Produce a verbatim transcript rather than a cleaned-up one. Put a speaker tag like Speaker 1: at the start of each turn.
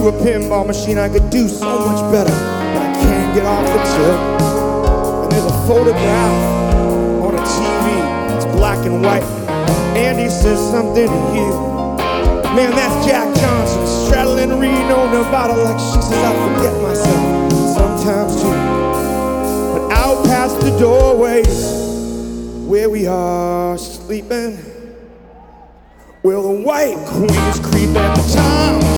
Speaker 1: to a pinball machine, I could do so much better, but I can't get off the tip. And there's a photograph on a T V, it's black and white. Andy says something to you. Man, that's Jack Johnson straddling Reno, Nevada, like she says I forget myself sometimes too. But out past the doorways where we are sleeping, well, the white queen is creeping. Time